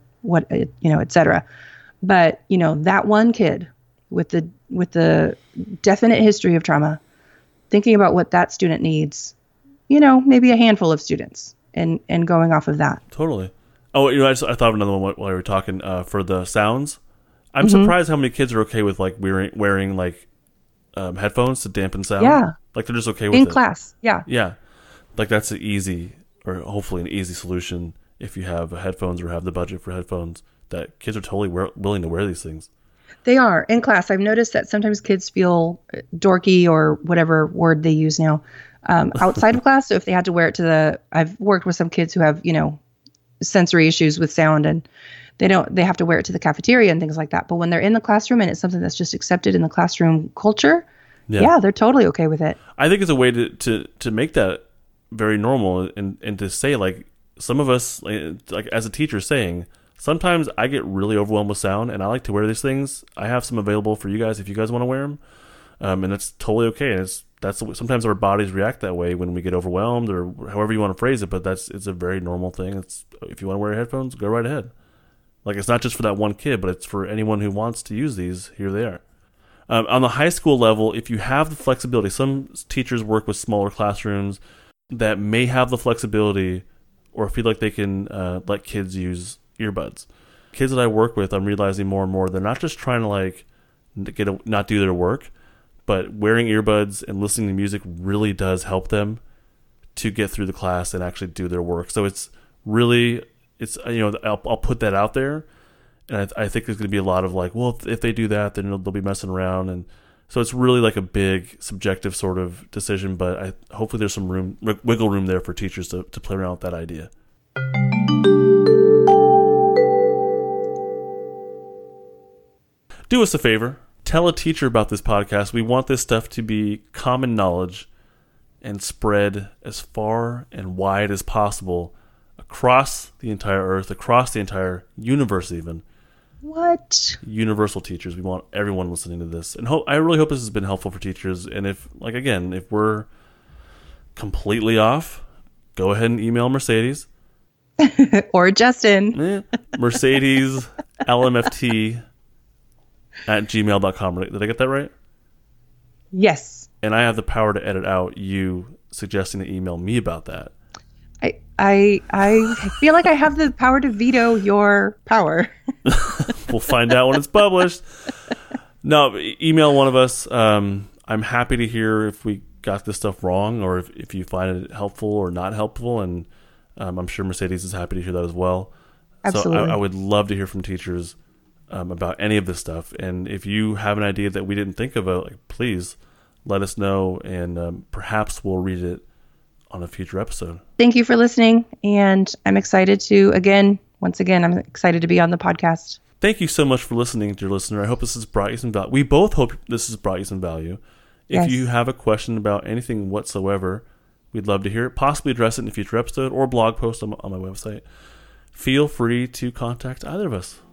et cetera. But, that one kid with the definite history of trauma, thinking about what that student needs, maybe a handful of students and going off of that. Totally. Oh, I thought of another one while we were talking for the sounds. I'm surprised how many kids are okay with like wearing like headphones to dampen sound. Yeah. Like they're just okay with it. In class. Yeah. Yeah. Like that's an easy, or hopefully an easy solution if you have headphones or have the budget for headphones, that kids are totally willing to wear these things. They are. In class, I've noticed that sometimes kids feel dorky, or whatever word they use now, outside of class. So if they had to wear it I've worked with some kids who have, sensory issues with sound, and they have to wear it to the cafeteria and things like that. But when they're in the classroom and it's something that's just accepted in the classroom culture, yeah they're totally okay with it. I think it's a way to make that very normal, and to say like, some of us, like as a teacher saying, sometimes I get really overwhelmed with sound and I like to wear these things. I have some available for you guys if you guys want to wear them. And that's totally okay. And sometimes our bodies react that way when we get overwhelmed, or however you want to phrase it, but it's a very normal thing. If you want to wear headphones, go right ahead. Like, it's not just for that one kid, but it's for anyone who wants to use these. Here they are. On the high school level, if you have the flexibility, some teachers work with smaller classrooms that may have the flexibility or feel like they can let kids use earbuds. Kids that I work with, I'm realizing more and more, they're not just trying to like not do their work, but wearing earbuds and listening to music really does help them to get through the class and actually do their work. So I'll put that out there, and I think there's going to be a lot of like, well, if they do that, then they'll be messing around, and so it's really like a big subjective sort of decision. But hopefully there's some wiggle room there for teachers to play around with that idea. Do us a favor. Tell a teacher about this podcast. We want this stuff to be common knowledge and spread as far and wide as possible across the entire earth, across the entire universe even. What? Universal teachers. We want everyone listening to this. And I really hope this has been helpful for teachers. And if we're completely off, go ahead and email Mercedes. Or Justin. Mercedes LMFT @gmail.com. Did I get that right? Yes. and I have the power to edit out you suggesting to email me about that. I feel like I have the power to veto your power. We'll find out when it's published. No, email one of us. I'm happy to hear if we got this stuff wrong, or if you find it helpful or not helpful, and I'm sure Mercedes is happy to hear that as well. Absolutely. So I would love to hear from teachers about any of this stuff, and if you have an idea that we didn't think of, please let us know, and perhaps we'll read it on a future episode. Thank you for listening, and I'm excited to, once again, I'm excited to be on the podcast. Thank you so much for listening, dear listener. I hope this has brought you some value. We both hope this has brought you some value. If you have a question about anything whatsoever, we'd love to hear it, possibly address it in a future episode or blog post on my website. Feel free to contact either of us.